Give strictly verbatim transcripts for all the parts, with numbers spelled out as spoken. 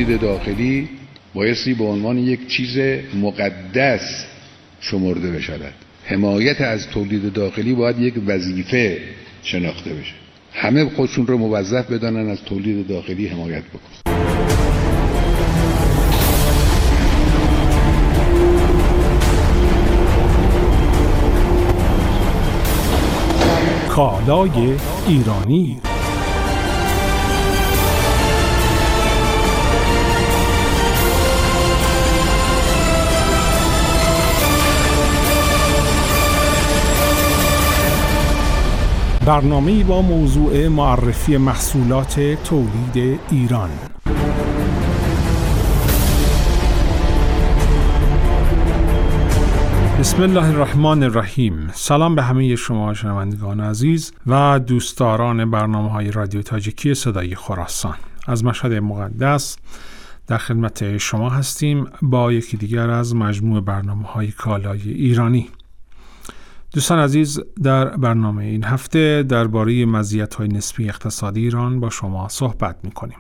تولید داخلی بایستی به عنوان یک چیز مقدس شمرده بشود. حمایت از تولید داخلی باید یک وظیفه شناخته بشه. همه خودشون رو موظف بدانن از تولید داخلی حمایت بکنن. کالای ایرانی. برنامه‌ای با موضوع معرفی محصولات تولید ایران. بسم الله الرحمن الرحیم. سلام به همه شما شنوندگان عزیز و دوستداران برنامه‌های رادیو تاجیکی صدای خراسان. از مشهد مقدس در خدمت شما هستیم با یکی دیگر از مجموع برنامه‌های کالای ایرانی. دوستان عزیز، در برنامه این هفته درباره مزیت‌های نسبی اقتصادی ایران با شما صحبت می‌کنیم.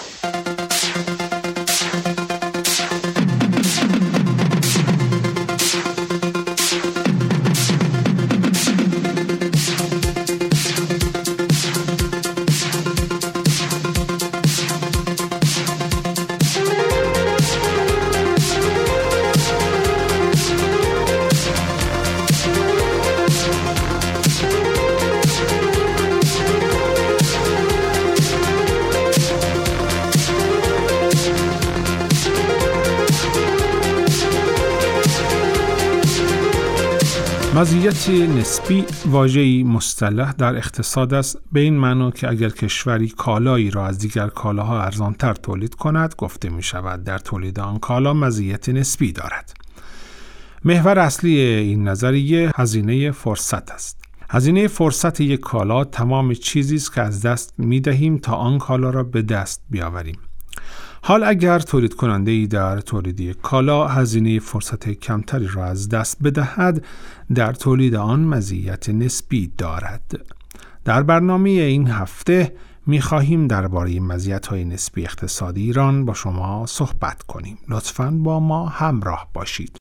مزیت نسبی واژه‌ای مصطلح در اقتصاد است، به این معنی که اگر کشوری کالایی را از دیگر کالاها ارزان‌تر تولید کند، گفته می شود در تولید آن کالا مزیت نسبی دارد. محور اصلی این نظریه هزینه فرصت است. هزینه فرصت یک کالا تمام چیزی است که از دست می دهیم تا آن کالا را به دست بیاوریم. حال اگر تولید کننده ای در تولید یک کالا هزینه فرصت کمتری را از دست بدهد، در تولید آن مزیت نسبی دارد. در برنامه این هفته می خواهیم درباره مزیت‌های نسبی اقتصادی ایران با شما صحبت کنیم. لطفاً با ما همراه باشید.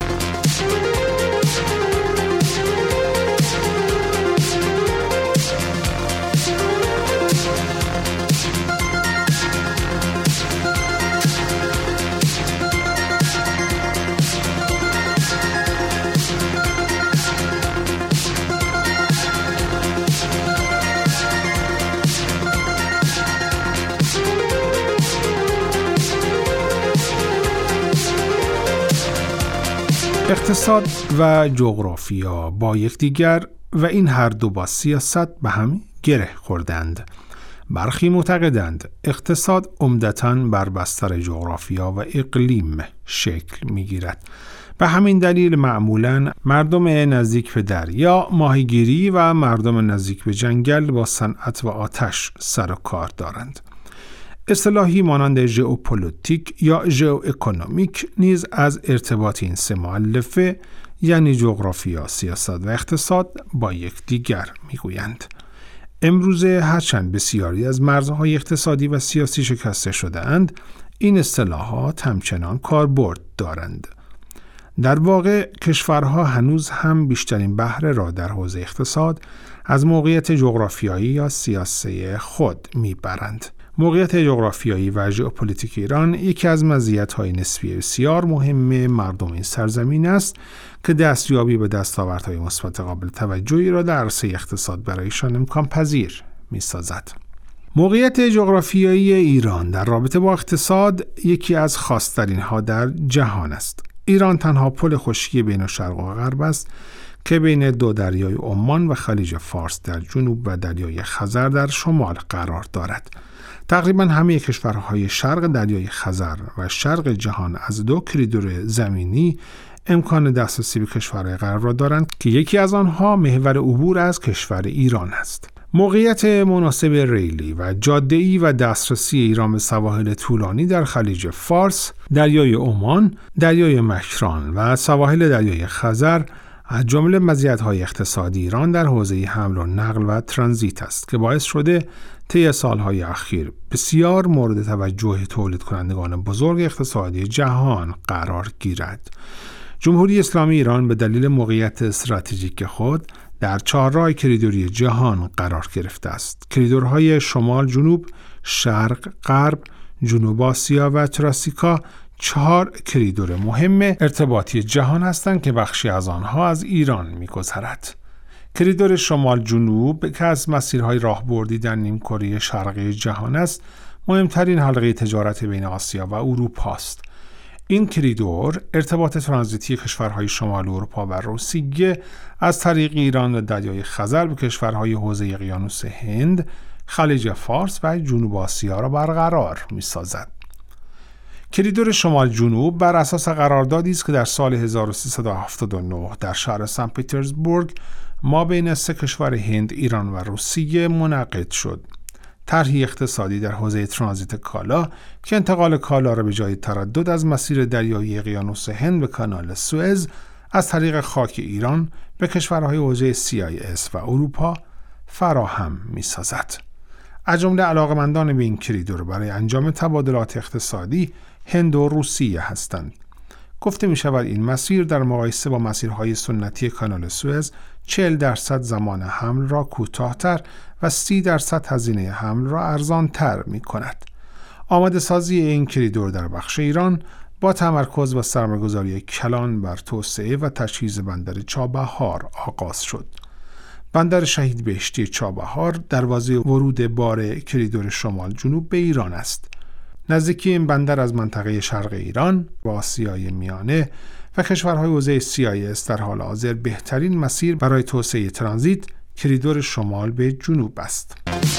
اقتصاد و جغرافیا با یکدیگر و این هر دو با سیاست به هم گره خوردند. برخی معتقدند اقتصاد عمدتاً بر بستر جغرافیا و اقلیم شکل می‌گیرد. به همین دلیل معمولاً مردم نزدیک به دریا ماهیگیری و مردم نزدیک به جنگل با صنعت و آتش سر و کار دارند. اصطلاحی مانند ژئوپلیتیک یا ژئواکونومیک نیز از ارتباط این سه مؤلفه یعنی جغرافیا، سیاست و اقتصاد با یکدیگر میگویند. امروزه هرچند بسیاری از مرزهای اقتصادی و سیاسی شکسته شده‌اند، این اصطلاحات همچنان کاربرد دارند. در واقع کشورها هنوز هم بیشترین بهره را در حوزه اقتصاد از موقعیت جغرافیایی یا سیاسی خود میبرند. موقعیت جغرافیایی و ژئوپلیتیک ایران یکی از مزیت‌های نسبی بسیار مهم مردم این سرزمین است که دستیابی به دستاوردهای مثبت قابل توجهی را در عرصه اقتصاد برایشان امکان پذیر می‌سازد. موقعیت جغرافیایی ایران در رابطه با اقتصاد یکی از خاص‌ترین‌ها در جهان است. ایران تنها پل خشکی بین شرق و غرب است که بین دو دریای عمان و خلیج فارس در جنوب و دریای خزر در شمال قرار دارد. تقریبا همه کشورهای شرق دریای خزر و شرق جهان از دو کریدور زمینی امکان دسترسی به کشورهای غرب را دارند که یکی از آنها محور عبور از کشور ایران است. موقعیت مناسب ریلی و جاده‌ای و دسترسی ایران به سواحل طولانی در خلیج فارس، دریای عمان، دریای مکران و سواحل دریای خزر از جمله مزیت‌های اقتصادی ایران در حوزه حمل و نقل و ترانزیت است که باعث شده طی سالهای اخیر بسیار مورد توجه تولید کنندگان بزرگ اقتصادی جهان قرار گیرد. جمهوری اسلامی ایران به دلیل موقعیت استراتژیک خود در چهارراه کریدوری جهان قرار گرفته است. کریدورهای شمال، جنوب، شرق، غرب، جنوب آسیا و تراسیکا چهار کریدور مهم ارتباطی جهان هستند که بخشی از آنها از ایران می‌گذرد. کریدور شمال جنوب که از مسیرهای راهبردی در نیمکره شرقی جهان است، مهمترین حلقه تجارت بین آسیا و اروپا است. این کریدور ارتباط ترانزیتی کشورهای شمال اروپا و روسیه از طریق ایران و دریای خزر به کشورهای حوزه اقیانوس هند، خلیج فارس و جنوب آسیا را برقرار می‌سازد. کریدور شمال جنوب بر اساس قراردادی است که در سال هزار و سیصد و هفتاد و نه در شهر سن پترزبورگ ما بین سه کشور هند، ایران و روسیه منعقد شد. طرحی اقتصادی در حوزه ترانزیت کالا که انتقال کالا را به جای تردد از مسیر دریایی اقیانوس هند به کانال سوئز از طریق خاک ایران به کشورهای حوزه سی آی اس و اروپا فراهم می‌سازد. از جمله علاقه‌مندان به این کریدور برای انجام تبادلات اقتصادی هند و روسیه هستند. گفته می شود این مسیر در مقایسه با مسیرهای سنتی کانال سوئز چهل درصد زمان حمل را کوتاه‌تر و سی درصد هزینه حمل را ارزان‌تر می کند. آماده سازی این کریدور در بخش ایران با تمرکز و سرمایه‌گذاری کلان بر توسعه و تجهیز بندر چابهار آغاز شد. بندر شهید بهشتی چابهار دروازه ورود بار کریدور شمال جنوب به ایران است. نزدیکی این بندر از منطقه شرق ایران با آسیای میانه و کشورهای حوزه سی آی اس در حال حاضر بهترین مسیر برای توسعه ترانزیت کریدور شمال به جنوب است.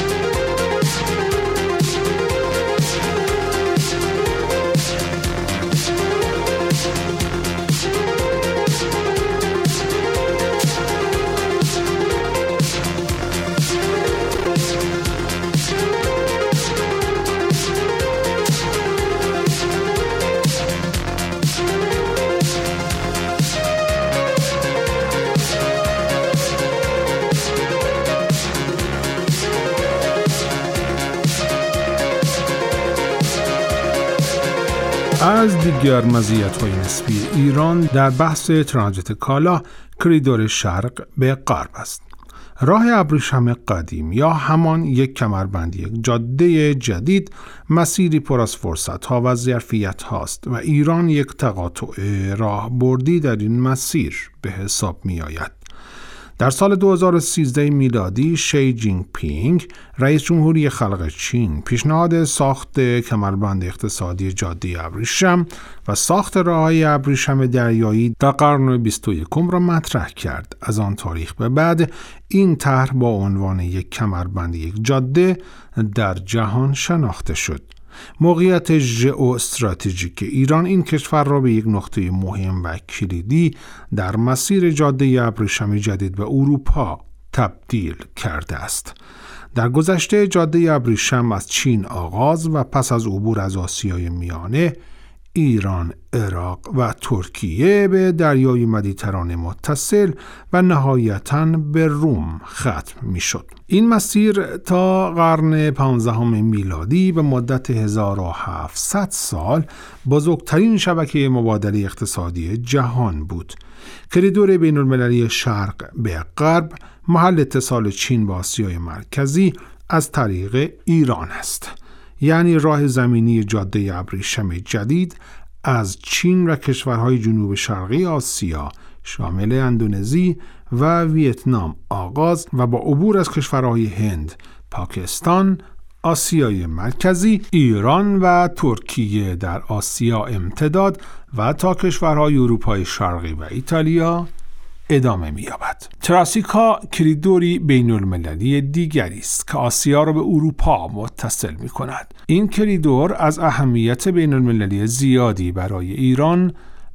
از دیگر مزیت‌های نسبی ایران در بحث ترانزیت کالا کریدور شرق به غرب است. راه ابریشم قدیم یا همان یک کمربند، یک جاده جدید، مسیری پر از فرصت‌ها و ظرفیت‌ها است و ایران یک تقاطع راهبردی در این مسیر به حساب می‌آید. در سال دو هزار و سیزده میلادی شی جین پینگ رئیس جمهوری خلق چین پیشنهاد ساخت کمربند اقتصادی جاده ابریشم و ساخت راه‌های ابریشم دریایی در قرن بیست و یکم را مطرح کرد. از آن تاریخ به بعد این طرح با عنوان یک کمربند، یک جاده در جهان شناخته شد. موقعیت ژئواستراتژیک ایران این کشور را به یک نقطه مهم و کلیدی در مسیر جاده ابریشم جدید به اروپا تبدیل کرده است. در گذشته جاده ابریشم از چین آغاز و پس از عبور از آسیای میانه، ایران، عراق و ترکیه به دریای مدیترانه متصل و نهایتاً به روم ختم می شد. این مسیر تا قرن پانزدهم میلادی به مدت هزار و هفتصد سال بزرگترین شبکه مبادله اقتصادی جهان بود. کریدور بین المللی شرق به غرب محل اتصال چین با آسیای مرکزی از طریق ایران است. یعنی راه زمینی جاده ابریشم جدید از چین و کشورهای جنوب شرقی آسیا شامل اندونزی و ویتنام آغاز و با عبور از کشورهای هند، پاکستان، آسیای مرکزی، ایران و ترکیه در آسیا امتداد و تا کشورهای اروپای شرقی و ایتالیا ادامه می‌یابد. تراسیکا کریدوری بین المللی دیگری است که آسیا را به اروپا متصل می‌کند. این کریدور از اهمیت بین المللی زیادی برای ایران،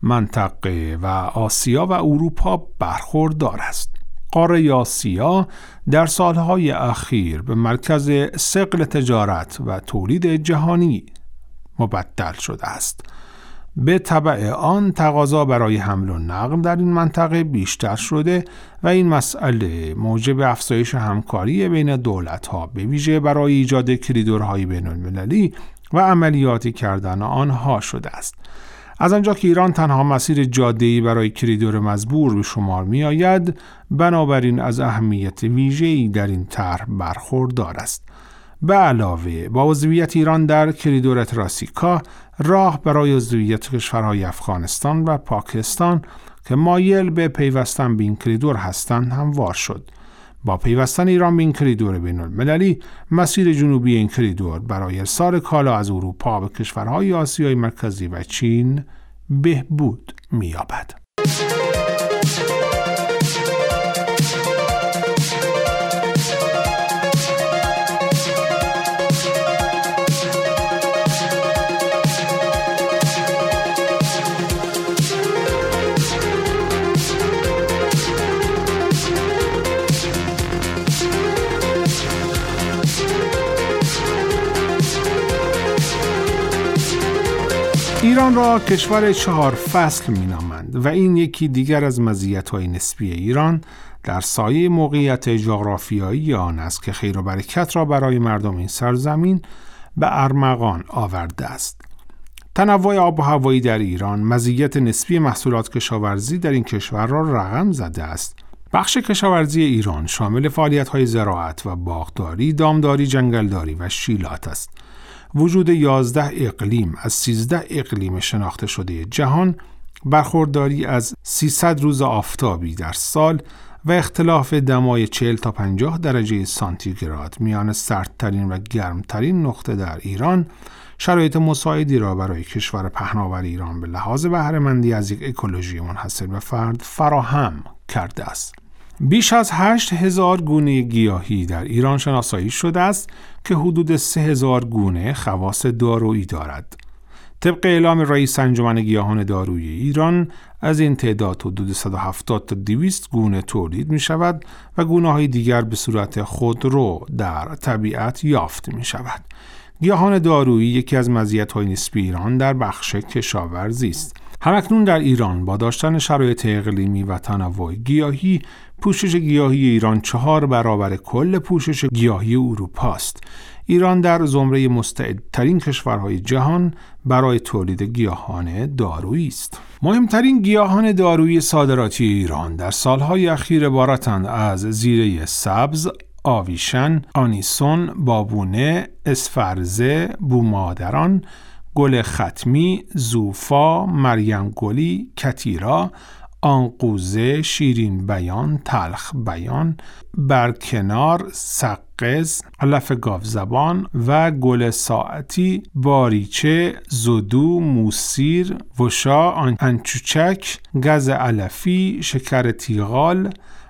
منطقه و آسیا و اروپا برخوردار است. قاره آسیا در سالهای اخیر به مرکز ثقل تجارت و تولید جهانی مبدل شده است به تبع آن تقاضا برای حمل و نقل در این منطقه بیشتر شده و این مسئله موجب افزایش همکاری بین دولت‌ها به ویژه برای ایجاد کریدورهای بین‌المللی و عملیاتی کردن آنها شده است. از آنجا که ایران تنها مسیر جاده‌ای برای کریدور مزبور به شمار می آید، بنابراین از اهمیت ویژه‌ای در این طرح برخوردار است. به علاوه با عضویت ایران در کریدور اتراسیکا، راه برای عضویت کشورهای افغانستان و پاکستان که مایل به پیوستن به این کریدور هستند هموار شد. با پیوستن ایران به این کریدور بین‌المللی، مسیر جنوبی این کریدور برای ارسال کالا از اروپا به کشورهای آسیای مرکزی و چین بهبود می‌یابد. ایران را کشور چهار فصل می‌نامند و این یکی دیگر از مزیت‌های نسبی ایران در سایه موقعیت جغرافیایی آن است که خیر و برکت را برای مردم این سرزمین به ارمغان آورده است. تنوع آب و هوایی در ایران مزیت نسبی محصولات کشاورزی در این کشور را رقم زده است. بخش کشاورزی ایران شامل فعالیت‌های زراعت و باغداری، دامداری، جنگلداری و شیلات است. وجود یازده اقلیم از سیزده اقلیم شناخته شده جهان، برخورداری از سیصد روز آفتابی در سال و اختلاف دمای چهل تا پنجاه درجه سانتیگراد میان سردترین و گرمترین نقطه در ایران، شرایط مساعدی را برای کشور پهناور ایران به لحاظ بهره‌مندی از یک اکولوژی منحصر به فرد فراهم کرده است. بیش از هشت هزار گونه گیاهی در ایران شناسایی شده است که حدود سه هزار گونه خواص دارویی دارد. طبق اعلام رئیس انجمن گیاهان دارویی ایران، از این تعداد حدود صد و هفتاد تا دویست گونه تولید می شود و گونه های دیگر به صورت خودرو در طبیعت یافت می شود. گیاهان دارویی یکی از مزیت‌های نسبی ایران در بخش کشاورزی است. همکنون در ایران با داشتن شرایط اقلیمی و تنوع گیاهی، پوشش گیاهی ایران چهار برابر کل پوشش گیاهی اروپا است. ایران در زمره مستعدترین کشورهای جهان برای تولید گیاهان دارویی است. مهمترین گیاهان دارویی صادراتی ایران در سالهای اخیر عبارتند از زیره سبز، آویشن، آنیسون، بابونه، اسفرزه، بومادران، گل ختمی، زوفا، مریم گلی، کتیرا، آنقوزه، شیرین بیان، تلخ بیان، برکنار، سقز، علف گاوزبان و گل ساعتی، باریچه، زدو، موسیر، وشا، انچوچک، گز علفی، شکر تیغال،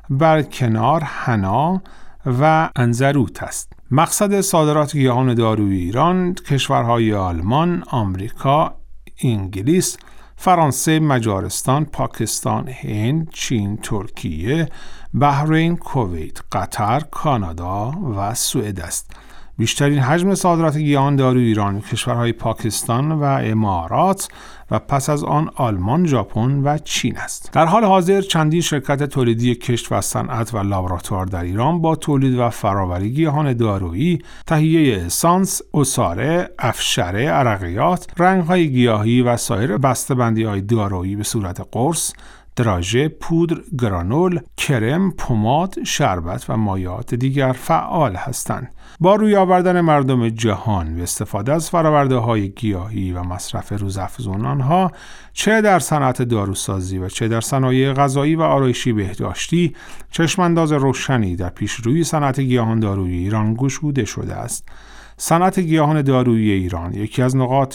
برکنار، حنا و انزروت است. مقصد صادرات گیاهان دارویی ایران کشورهای آلمان، آمریکا، انگلیس، فرانسه، مجارستان، پاکستان، هند، چین، ترکیه، بحرین، کویت، قطر، کانادا و سوئد است. بیشترین حجم صادرات گیاهان دارویی ایران کشورهای پاکستان و امارات و پس از آن آلمان، ژاپن و چین است. در حال حاضر چندین شرکت تولیدی کشت و صنعت و لابراتوار در ایران با تولید و فراوری گیاهان دارویی، تهیه اسانس، عصاره، افشاره، عرقیات، رنگ‌های گیاهی و سایر بسته‌بندی‌های دارویی به صورت قرص، دراژه، پودر، گرانول، کرم، پماد، شربت و مایعات دیگر فعال هستند. با روی آوردن مردم جهان به استفاده از فرآورده‌های گیاهی و مصرف روزافزون آنها، چه در صنعت داروسازی و چه در صنایع غذایی و آرایشی بهداشتی، چشمانداز روشنی در پیشروی صنعت گیاهان دارویی ایران گشوده شده است. صنعت گیاهان دارویی ایران یکی از نقاط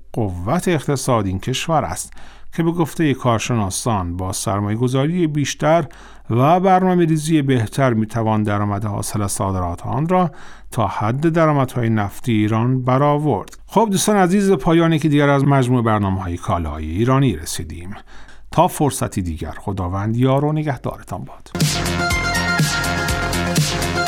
قوت اقتصاد این کشور است که به گفته کارشناسان با سرمایه‌گذاری بیشتر و برنامه‌ریزی بهتر می‌توان درآمد حاصل از صادرات آن را تا حد درآمدهای نفتی ایران برآورد. خب دوستان عزیز، پایان که دیگر از مجموع برنامه‌های کالاهای ایرانی رسیدیم. تا فرصتی دیگر، خداوند یار و نگهدارتان باد.